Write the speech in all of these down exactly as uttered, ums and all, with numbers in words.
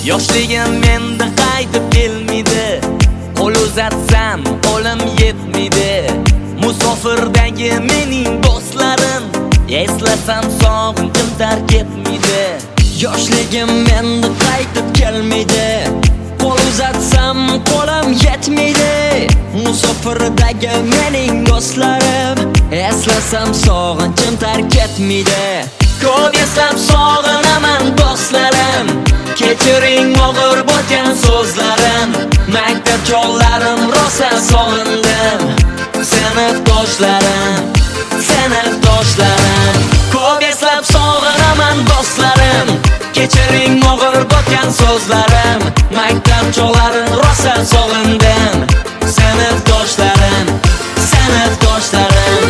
Yoshligim menda qaytib kelmaydi. Qo'l uzatsam qo'lim yetmaydi. Musofirdagi mening do'stlarim, eslasam sog'inchim tark etmaydi. Yoshligim menda qaytib kelmaydi. Qo'l uzatsam qo'lim yetmaydi. Musofirdagi mening do'stlarim, eslasam sog'inchim tark etmaydi. Ko'p eslab sog'inaman do'stlarim, kechiring og'ir bo'lgan so'zlarim. Maktab chollarim rosa sog'indim, sinfdoshlarim, sinfdoshlarim. Ko'p eslab sog'inaman do'stlarim, kechiring og'ir bo'lgan so'zlarim. Maktab chollarim rosa sog'indim, sinfdoshlarim, sinfdoshlarim.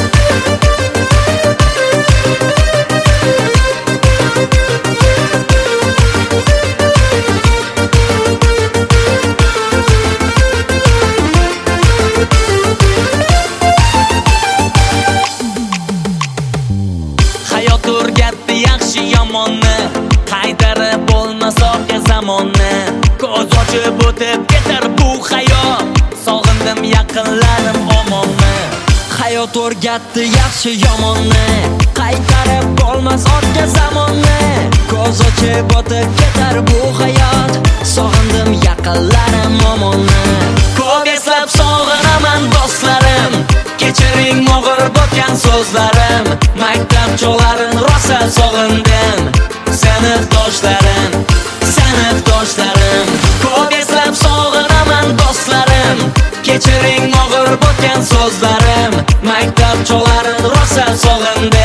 Hayot o'rgatdi yaxshi yomonni, qaytarib bo'lmas orqa zamonni. Ko'z ochib o'tib ketar bu hayot, sog'indim yaqinlarim omonni. Hayot o'rgatdi yaxshi yomonni, qaytarib bo'lmas orqa zamonni. Ko'z ochib o'tib ketar bu hayot, sog'indim yaqinlarim omonni. Ko'p eslab sog'inaman do'stlarim, kechiring og'ir bo'lgan so'zlarim. Maktab chollarim rosa sog'indim, sinfdoshlarim, sinfdoshlarim. Ko'p eslab sog'inaman do'stlarim, kechiring og'ir bo'lgan so'zlarim. Maktab chollarim rosa sog'indim.